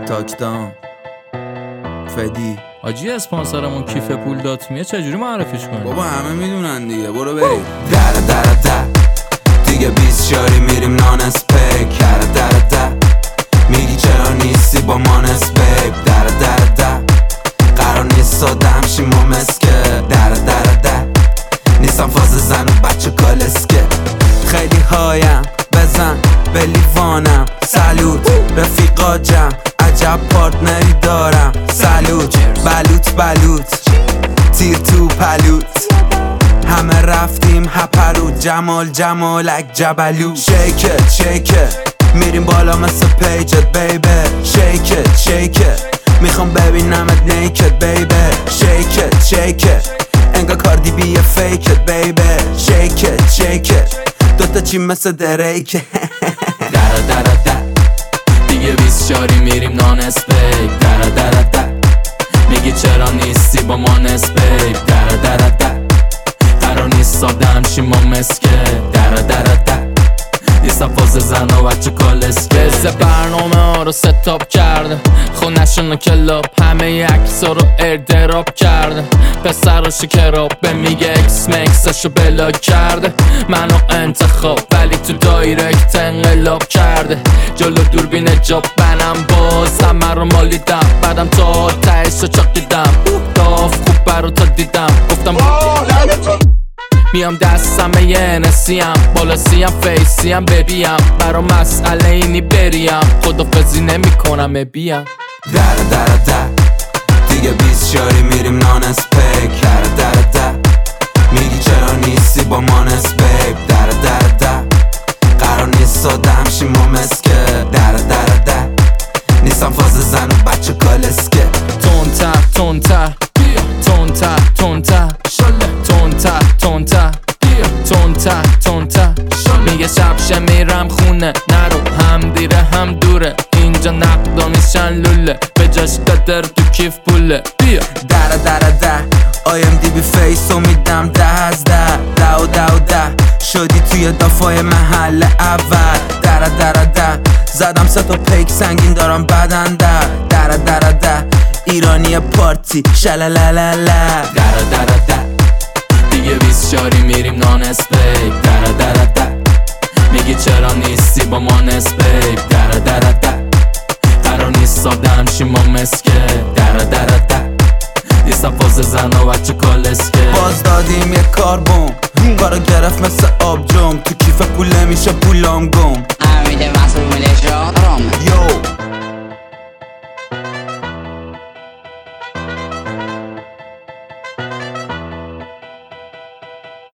تاکدام فدی آجی اسپانسرمون کیف پول دات میه چجوری معرفیش کنیم؟ بابا همه میدونن دیگه، برو بریم. در دیگه 20 شاری میریم نان اسپیک. در میگی چرا نیستی با مانس بیب. در قرار نیست سادم شیم و مسکه. در نیستم فاز زن و بچه کالسکه. خیلی هایم بزن به لیوانم. سلوت رفیقا جمع عجب پارتنری دارم. سلوت بلوت تیر تو پلوت. همه رفتیم هپرو جمالک جبلو. شیکت میریم بالا مثل پیجت بیبی. شیکت میخوام ببینمت نیکت بیبی. شیکت انگار کاردی بی فیکت بیبی. شیکت دوتا چی مثل دریکه. در دیگه 20 شاری میریم نان اسپیک. در میگی چرا نیستی با ما نسبیک. در قرار نیست سادم شیم ما مسکه. در نیستم فاز زن و بچه کالسکه. برنامه ها رو ستاپ کرده، خونشون رو کلاب، همه عکسا رو ایردراپ کرده. پسر رو شکراب به میگه اکس مکسشو بلاک کرده. منو انتخاب ولی تو دایرکت انقلاب کرده. جلو دوربین جاب بنم باز همه رو مالیدم. بعدم تا تهش رو چاقیدم. داف خوب برا تا دیدم گفتم میام دستم یه نسیم بالا سیم فیسیم ببیم. برا مسئله اینی بریم خدافزی نمی کنم بیم. در دیگه 20 شاری میریم نان اسپیک. در میگی چرا نیستی با مانس بیب. در قرار نیست سادم شیم و مسکه. در نیستم فاز زن و بچه کالسکه. تونتر میگه شبشه میرم خونه نرو هم دیره هم دوره. اینجا نقدا میشن لوله به جاش قدر تو کیف پوله. بیا در آیم دی بی فیسو میدم 10 از 10 شدی توی دافای محل اول. در زدم 3 تا پیک سنگین دارم بدن. در ایرانی پارتی شلالالala. در دیگه 20 شاری میریم نان اسپیک. در میگی چرا نیستی با ما نسبیک. در قرار نیست سادم شیم ما مسکه. در نیستم فاز زن و بچه کالسکه. باز دادیم یه کاربوم کارو گرفت مثل آبجوم. تو کیف پوله میشه پولام گم. Amide más un milesión rom. یو